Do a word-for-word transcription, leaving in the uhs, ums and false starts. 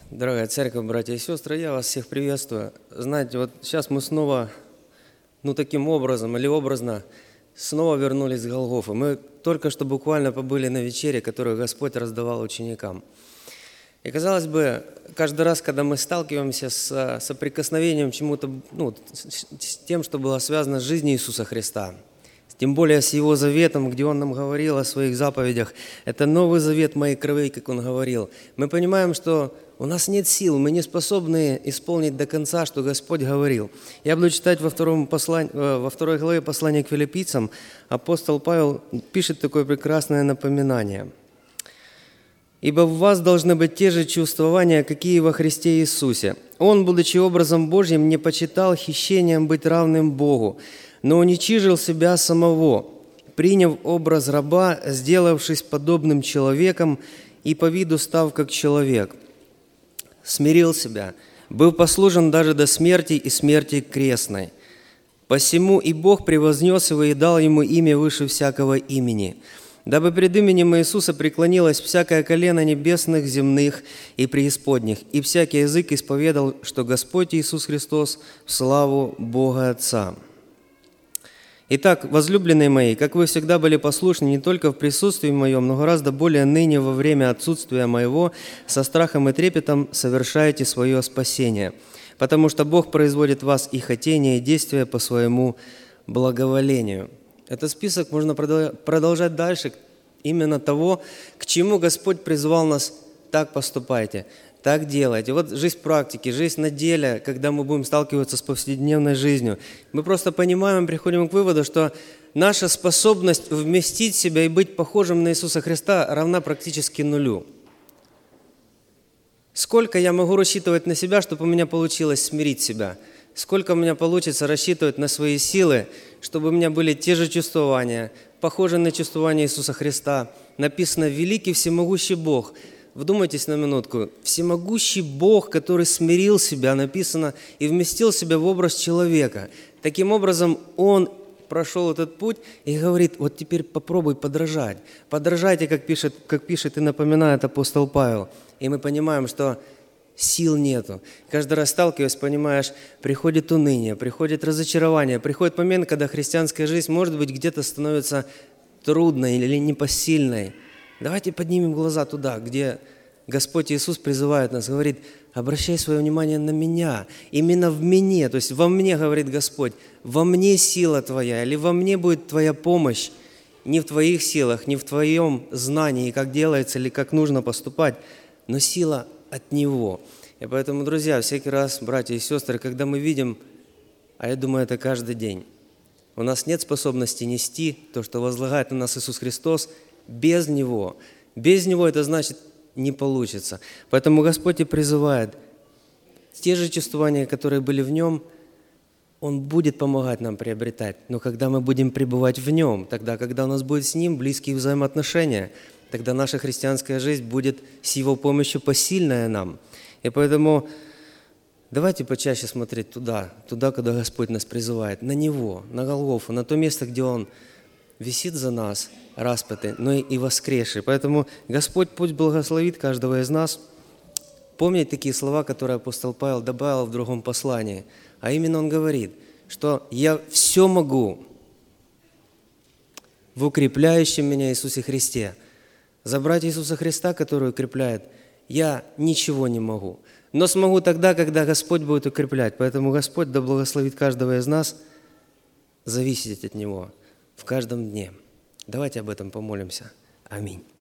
Дорогая церковь, братья и сестры, я вас всех приветствую. Знаете, вот сейчас мы снова, ну таким образом или образно, снова вернулись с Голгофы. Мы только что буквально побыли на вечере, которую Господь раздавал ученикам. И казалось бы, каждый раз, когда мы сталкиваемся с соприкосновением чему-то, ну, с тем, что было связано с жизнью Иисуса Христа, тем более с Его заветом, где Он нам говорил о своих заповедях, это новый завет моей крови, как Он говорил, мы понимаем, что у нас нет сил, мы не способны исполнить до конца, что Господь говорил. Я буду читать во, втором послании, во второй главе послания к филиппийцам. Апостол Павел пишет такое прекрасное напоминание. «Ибо в вас должны быть те же чувствования, какие во Христе Иисусе. Он, будучи образом Божьим, не почитал хищением быть равным Богу, но уничижил себя самого, приняв образ раба, сделавшись подобным человеком и по виду став как человек. Смирил себя, был послужен даже до смерти и смерти крестной. Посему и Бог превознес его и дал ему имя выше всякого имени, дабы пред именем Иисуса преклонилось всякое колено небесных, земных и преисподних, и всякий язык исповедал, что Господь Иисус Христос в славу Бога Отца. Итак, возлюбленные мои, как вы всегда были послушны не только в присутствии моем, но гораздо более ныне во время отсутствия моего, со страхом и трепетом совершаете свое спасение, потому что Бог производит в вас и хотение, и действия по своему благоволению». Этот список можно продолжать дальше, именно того, к чему Господь призвал нас: так поступайте, так делайте. Вот жизнь практики, жизнь на деле, когда мы будем сталкиваться с повседневной жизнью. Мы просто понимаем, приходим к выводу, что наша способность вместить себя и быть похожим на Иисуса Христа равна практически нулю. Сколько я могу рассчитывать на себя, чтобы у меня получилось смирить себя? Сколько у меня получится рассчитывать на свои силы, чтобы у меня были те же чувствования, похожие на чувствования Иисуса Христа? Написано: «Великий всемогущий Бог». Вдумайтесь на минутку. Всемогущий Бог, который смирил себя, написано, и вместил себя в образ человека. Таким образом, Он прошел этот путь и говорит: вот теперь попробуй подражать. Подражайте, как пишет, как пишет и напоминает апостол Павел. И мы понимаем, что сил нету. Каждый раз сталкиваясь, понимаешь, приходит уныние, приходит разочарование, приходит момент, когда христианская жизнь, может быть, где-то становится трудной или непосильной. Давайте поднимем глаза туда, где Господь Иисус призывает нас, говорит: обращай свое внимание на Меня, именно в Мне, то есть во Мне, говорит Господь, во Мне сила Твоя, или во Мне будет Твоя помощь, не в Твоих силах, не в Твоем знании, как делается или как нужно поступать, но сила от Него. И поэтому, друзья, всякий раз, братья и сестры, когда мы видим, а я думаю, это каждый день, у нас нет способности нести то, что возлагает на нас Иисус Христос, без Него. Без Него это значит не получится. Поэтому Господь и призывает те же чувствования, которые были в Нем, Он будет помогать нам приобретать. Но когда мы будем пребывать в Нем, тогда, когда у нас будет с Ним близкие взаимоотношения, тогда наша христианская жизнь будет с Его помощью посильная нам. И поэтому давайте почаще смотреть туда, туда, куда Господь нас призывает, на Него, на Голгофу, на то место, где Он висит за нас, распятый, но и воскресший. Поэтому Господь пусть благословит каждого из нас помнить такие слова, которые апостол Павел добавил в другом послании. А именно он говорит, что «я все могу в укрепляющем меня Иисусе Христе». Забрать Иисуса Христа, который укрепляет, я ничего не могу. Но смогу тогда, когда Господь будет укреплять. Поэтому Господь да благословит каждого из нас зависеть от Него в каждом дне. Давайте об этом помолимся. Аминь.